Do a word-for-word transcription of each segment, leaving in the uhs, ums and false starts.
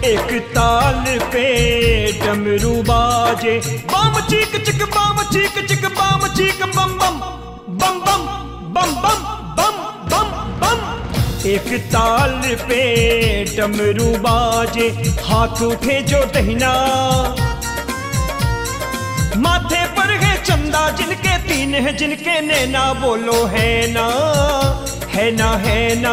एक ताल पे डमरू बाजे, बम चीक चिक बम चीक चिक बम चीक बम बम बम बम बम बम बम बम बम। एक ताल पे डमरू बाजे, हाथ उठे जो दहिना, माथे पर है चंदा जिनके तीन है जिनके नैना, बोलो है ना है ना है ना।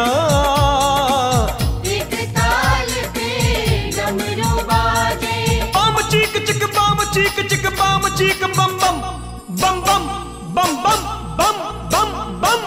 एक ताल पे डमरू बाजे, बम चीक चिक बम चीक चिक बम चीक बम बम बम बम बम बम बम बम बम।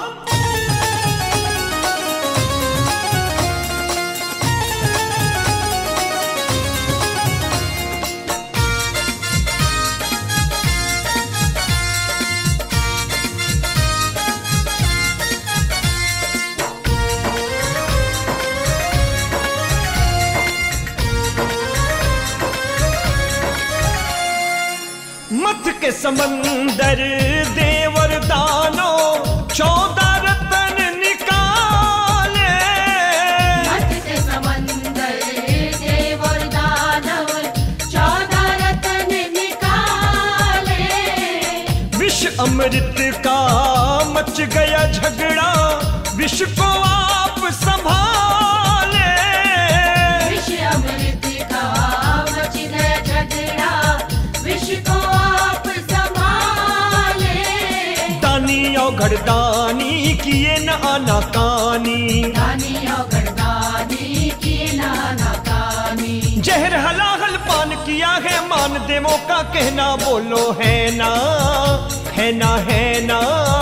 मत के समंदर देवर दानो, चौदह रतन निकाले। मत के समंदर देवर दानव, चौदह रतन निकाले। विष अमृत का मच गया झगड़ा, विष को आप संभाले। विष अमृत का मच गया झगड़ा, विष को आप संभाले। दानी और घरदानी किए न आनाकानी, दानी और घरदानी किए नाना कानी। जहर हलाहल पान किया है मान देवों का कहना, बोलो है ना है ना है ना।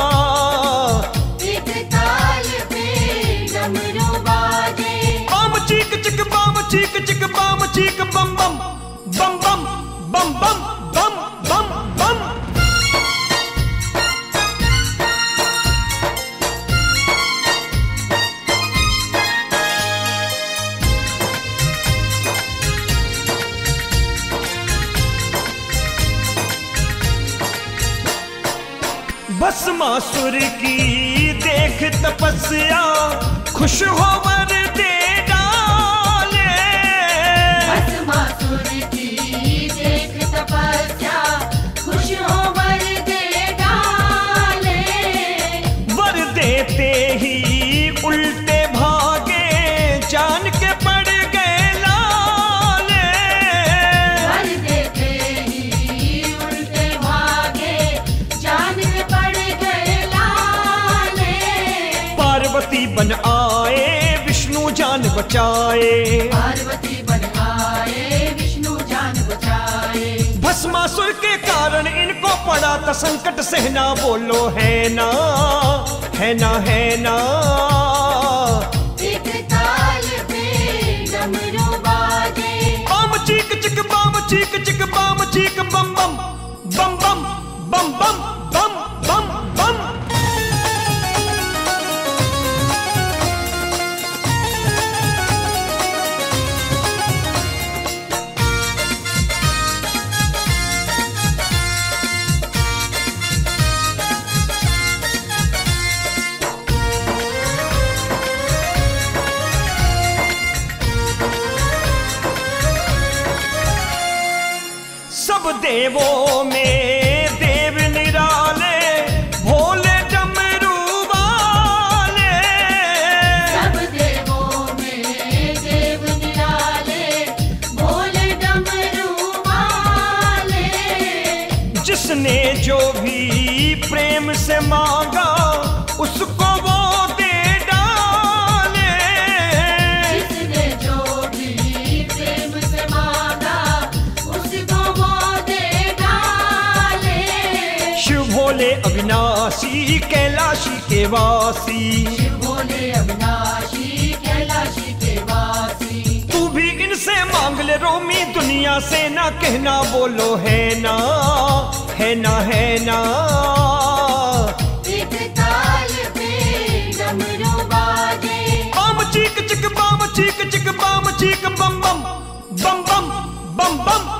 एक ताल पे डमरू बाजे, बम चीक चिक बम चीक चिक बम चीक बम बम बम बम बम बम बम बम बम। भस्मासुर की देख तपस्या, खुश हो वर दे डाले। भस्मासुर की देख तपस्या, खुश हो वर दे डाले। वर देते ही उल्टे भागे, जान के पड़ गए लाले। वर देते ही उल्टे भागे, जान के पड़ गए लाले। पार्वती बन आए विष्णु जान बचाए, पार्वती बन आए विष्णु जान बचाए। भस्मासुर के कारण इनको पड़ा था संकट सहना, बोलो है ना है ना है ना। एक ताल पे डमरू बाजे, बम चीक चिक बम चीक चिक बम चीक बम बम बम बम बम बम बम बम बम। सब देवों में देव निराले, भोले डमरू वाले। सब देवों में देव निराले, भोले डमरू वाले। जिसने जो भी प्रेम से मांगा, उसको वो दे डाले। जिसने जो भी प्रेम से मांगा, उसको वो दे डाले। शिव भोले अविनाशी कैलाशी के वासी, शिव भोले अविनाशी कैलाशी के वासी। तू भी इनसे मांग ले रोमी, दुनिया से ना कहना, बोलो है ना है ना है ना। एक ताल पे डमरू बाजे, बम चीक चिक बम चीक चिक बम चीक बम बम बम बम बम बम